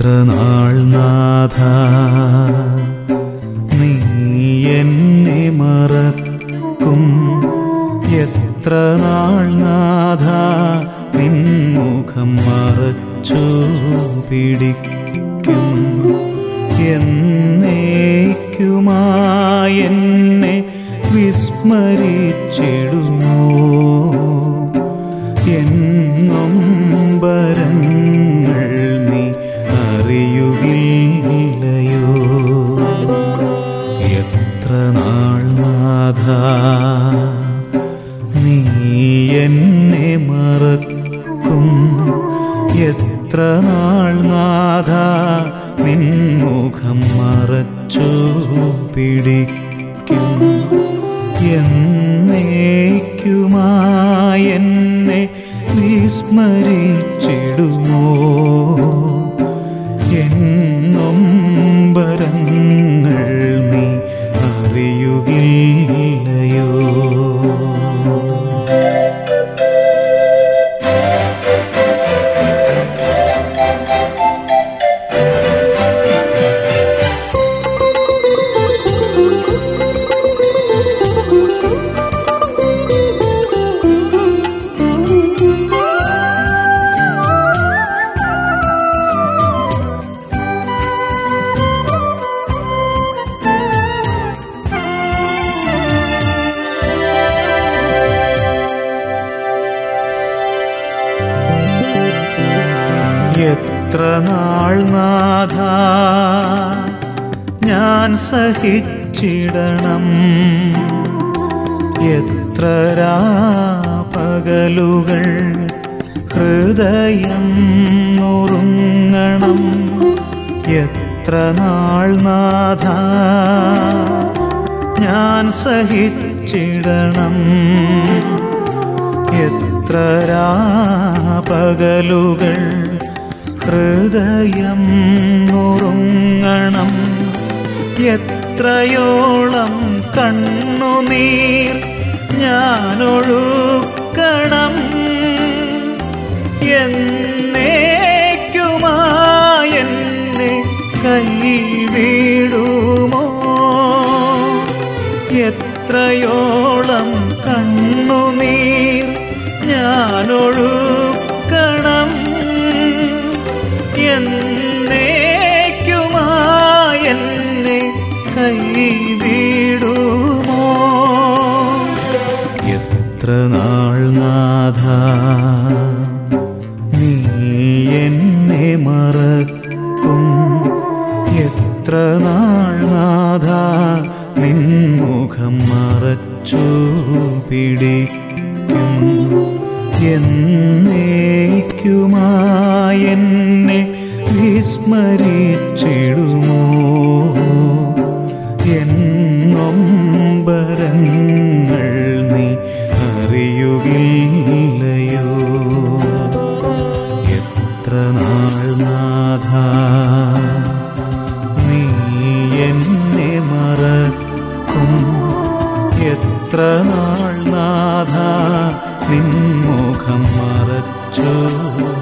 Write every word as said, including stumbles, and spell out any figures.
നാൾ നാഥ നീ എന്നെ മറക്കും, എത്ര നാൾ നാഥ നിൻമുഖം മറച്ചു പിടിക്കും. എന്നേക്കുമായെന്നെ വിസ്മരിച്ചിടുമോ, എന്നും വരങ്ങൾ നീ അറിയുകയില്ലയോ. എത്ര നാൾ നാഥ നീ എന്നെ മറക്കും, എത്ര നാൾ നാഥ നിൻമുഖം മറച്ചു പിടിക്കും. എന്നേക്കുമായെന്നെ വിസ്മരിച്ചിടുമോ, എന്നും വരങ്ങൾ നീ അറിയുകയില്ലയോ. എത്ര നാൾ നാഥ ഞാൻ സഹിച്ചിടണം, എത്ര രാപകലുകൾ ഹൃദയം നുറുങ്ങണം. എത്ര നാൾ നാഥ ഞാൻ സഹിച്ചിടണം, എത്ര രാപകലുകൾ ഹൃദയം നുറുങ്ങണം. എത്രയോളം കണ്ണുനീർ ഞാനൊഴുക്കണം, എന്നേക്കുമായെന്നെ കൈവിടുമോ. എത്രയോളം കണ്ണുനീർ ഞാനൊഴുക്കണം, എന്നേക്കുമായെന്നെ കൈവിടുമോ. എത്ര നാൾ നാഥ നീ എന്നെ മറക്കും, എത്ര നാൾ നാഥ നിൻമുഖം മറച്ചു പിടിക്കും. എന്നേക്കുമായെന്നെ വിസ്മരിച്ചിടുമോ, എന്നും വരങ്ങൾ നീ അറിയുകയില്ലയോ. എത്ര നാൾ നാഥ നീ എന്നെ മറക്കും, എത്ര നാൾ നാഥ നിൻമുഖം മറച്ചു